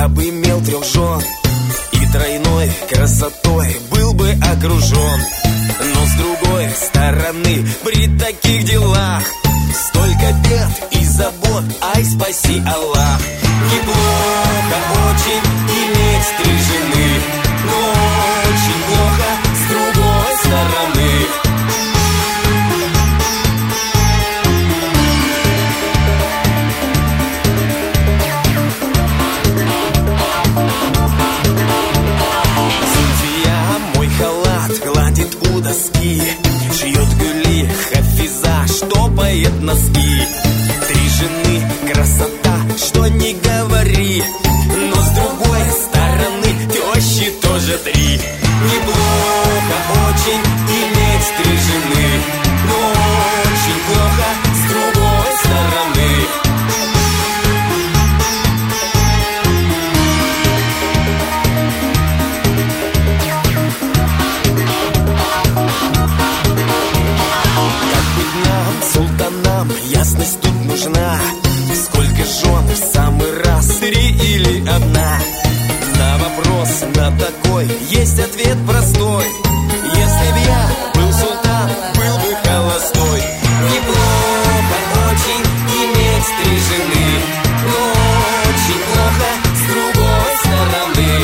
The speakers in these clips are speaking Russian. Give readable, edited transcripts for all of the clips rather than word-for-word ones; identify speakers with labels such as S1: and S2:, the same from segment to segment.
S1: я бы имел 3 жен и тройной красотой был бы окружен. Но с другой стороны, при таких делах столько бед и забот, ай, спаси Аллах. Неплохо очень иметь 3 жены, но очень плохо с другой стороны. Гладит у доски, шьет гюли, хафиза, штопает носки. 3 жены, красота, что не говори. Но с другой стороны, тещи тоже 3. Неплохо очень иметь 3 жены, но очень плохо с другой стороны. Султанам ясность тут нужна. Сколько жен в самый раз, 3 или 1? На вопрос на такой есть ответ простой. Если б я был султан, был бы холостой. Неплохо очень иметь 3 жены, но очень плохо с другой стороны.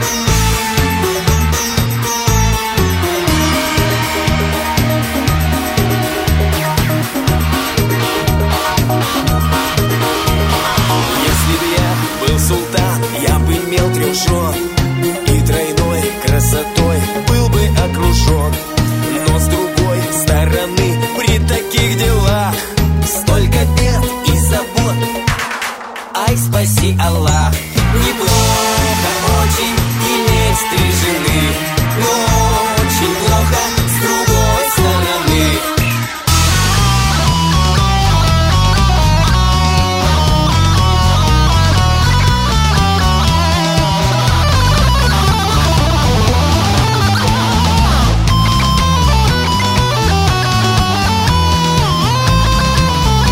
S1: Султан, я бы имел 3 жен и тройной красотой был бы окружен. Но с другой стороны, при таких делах столько бед и забот, ай, спаси Аллах. Неплохо очень иметь 3 жены, но очень плохо с другой стороны.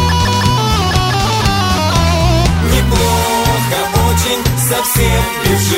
S1: Совсем без